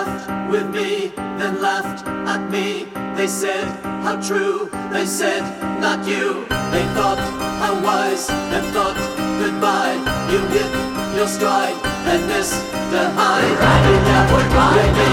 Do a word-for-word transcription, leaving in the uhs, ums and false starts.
laughed with me, then laughed at me. They said, how true, they said, not you. They thought, how wise, and thought, goodbye. You hit your stride and missed the high. We're riding, yeah, we're riding.